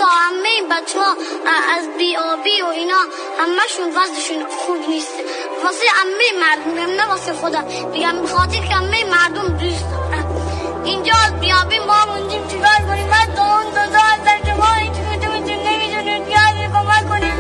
تا همه این بچه ها از بیابی و اینا همه‌شون وضعشون خوب نیست. واسه همه مردم، نه واسه خدا، میگم بخاطر که همه مردم دوست دارن. اینجا از بیابی ما موندیم، چیکار کنیم؟ بعد تا اون دادا در شما هیچ کدومتون نمیدونید یادی کمک کنید.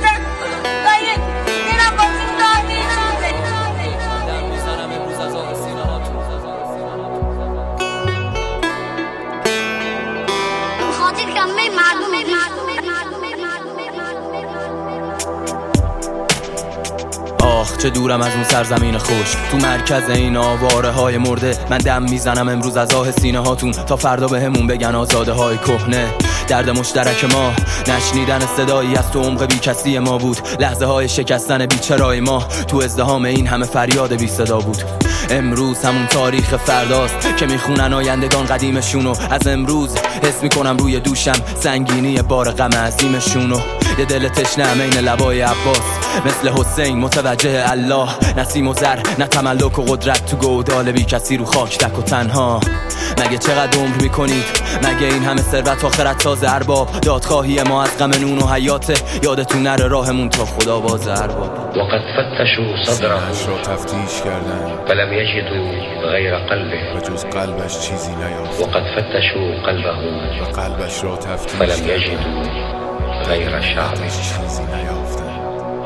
آخ چه دورم از اون سرزمین خوش، تو مرکز این آواره های مرده. من دم میزنم امروز از آه سینه هاتون، تا فردا به همون بگن آزاده های کهنه. درد مشترک ما نشنیدن صدایی از تو عمق بی کسی ما بود. لحظه های شکستن بیچرای ما تو ازدحام این همه فریاد بی صدا بود. امروز همون تاریخ فرداست که میخونن آیندگان قدیمشونو. از امروز حس میکنم روی دوشم سنگینی بار غم عظیمشونو. یه دل تشنه بین لبای عباس، مثل حسین متوجه الله. نسیم و زر نه تملک و قدرت، تو گودال بی کسی رو خاک تک و تنها. مگه چقدر عمر میکنید؟ مگه این همه ثروت آخرت ساز ارباب؟ دادخواهی ما از غم نون و حیاته، یادتون نره راهمون تا خدا باز ارباب. وقد فتشوا صدره را تفتیش کردن فلم یجدوا غیر قلبه، و جز قلبش چیزی نیافت. وقد فتشوا قلبه و قلبش را تفتیش فلم یجدوا غیر شعبه، چیزی نیافتند.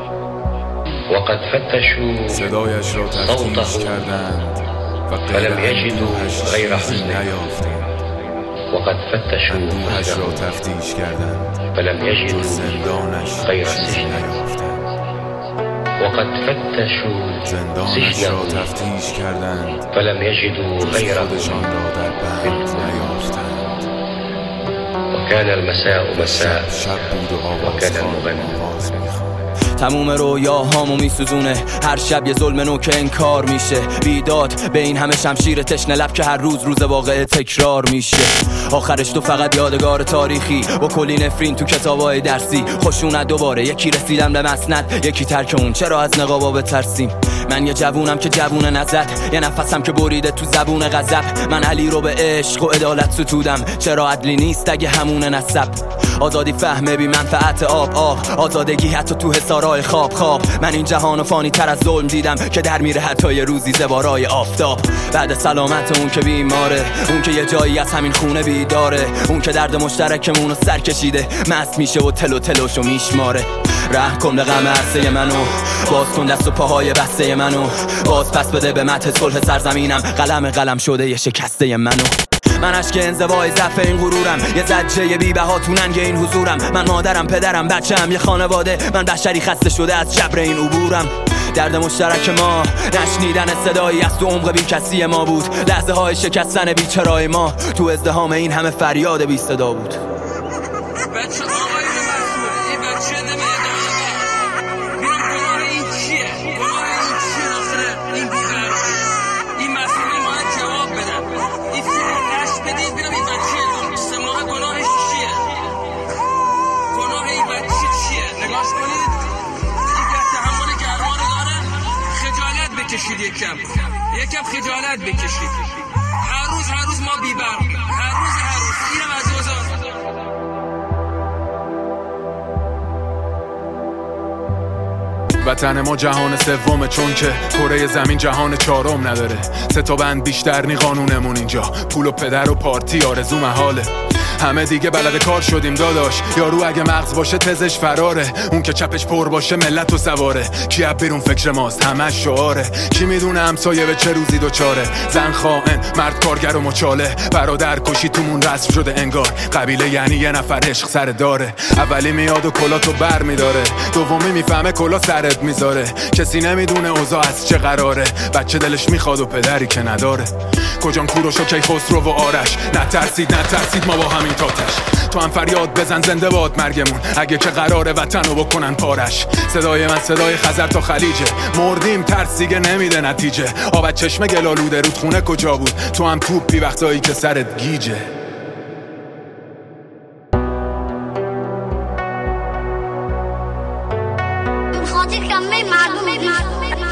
وقد فتشوا صدایش را تفتیش کردند و فلم یجدوا غیر چیزی حزنه، نیافتند. وقد فتشوا اندوهش را حزنه تفتیش کردند فلم جز یجدوا زندانش غیر چیزی سجن، نیافتند. وقد فتشوا زندانش را سجنه تفتیش کردند فلم یجدوا جز غیره، خودشان را در بند نیافتند. وكان المساء مساء شب بود و آواز وكان خوان المغني آواز میخوان. تموم رویاهامو میسوزونه، هر شب یه ظلم نو که انکار میشه. بیداد به این همه شمشیر تشنه لب که هر روز واقع تکرار میشه. آخرش تو فقط یادگار تاریخی با کلی نفرین تو کتابای درسی. خشونت دوباره، یکی رسیدم به مسند، یکی ترک اون. چرا از نقابا بترسیم؟ من یه جوونم که جوون نزد، یه نفسم که بریده تو زبون غضب. من علی رو به عشق و عدالت ستودم، چرا عدلی نیست اگه همون نسب؟ آزادی فهمه بی منفعت آب، آزادگی حتی تو حسارای خواب. من این جهانو فانی تر از ظلم دیدم که در میره حتی یه روزی زبارای آفتاب. بعد سلامت اون که بیماره، اون که یه جایی از همین خونه بیداره، اون که درد مشترکمونو سر کشیده، مست میشه و تلوشو میشماره. رحم کن به غم عرصه منو، باز کن دست و پاهای بسته منو، باز پس بده به مدح صلح سرزمینم، قلم شده یه شکسته منو. من عشق انزوای ضعف این غرورم، یه زجه بی بها تو ننگ این حضورم. من مادرم، پدرم، بچه‌م، یه خانواده. من بشری خسته شده از جبر این عبورم. درد مشترک ما نشنیدن صدایی از تو عمق بی کسی ما بود. لحظه های شکستن بیچرای ما تو ازدحام این همه فریاد بی صدا بود. بچه آقای مسئول، این بچه دمه ادامه بیرم گناه این چیه؟ گناه این چیه داخل این گوگل؟ این مسئولی باید جواب بدن. این فیلم نشت بدید بیرم این بچه دو 3 ماه گناهش چیه؟ گناه این بچه چیه؟ نگاش کنید این که تحمل گرما رو داره. خجالت بکشید، یکم خجالت بکشید. هر روز ما بیبرم، هر روز اینم از وزار. وطن ما جهان سومه، چون که کره زمین جهان چهارم نداره. 3 تا بند بیشتر نی قانونمون اینجا، پول و پدر و پارتی آرزو محاله. همه دیگه بلد کار شدیم داداش، یارو اگه مغز باشه تزش فراره. اون که چپش پر باشه ملت و سواره. کی اب بیرون فکر ماست همش شعاره. کی میدونه همسایه به چه روزی دوچاره. زن خائن، مرد کارگر و مچاله. برادر کشی تومون رسم شده انگار. قبیله یعنی یه نفر عشق سر داره. اولی میاد و کلاتو بر میداره، دومی میفهمه کلا سرت میذاره. کسی نمیدونه اوضاع از چه قراره. بچه دلش میخواد و پدری که نداره. کجان کوروش و کیخسرو و آرش. نترسید ما با همین تاتش. تو هم فریاد بزن زنده باد مرگمون، اگه که قراره وطنو بکنن پارش. صدای من صدای خزر تا خلیجه، مردیم ترس دیگه نمیده نتیجه. آب چشمه گلالوده رودخونه کجا بود؟ تو هم توپی وقتایی که سرت گیجه. خاطر که همه مردم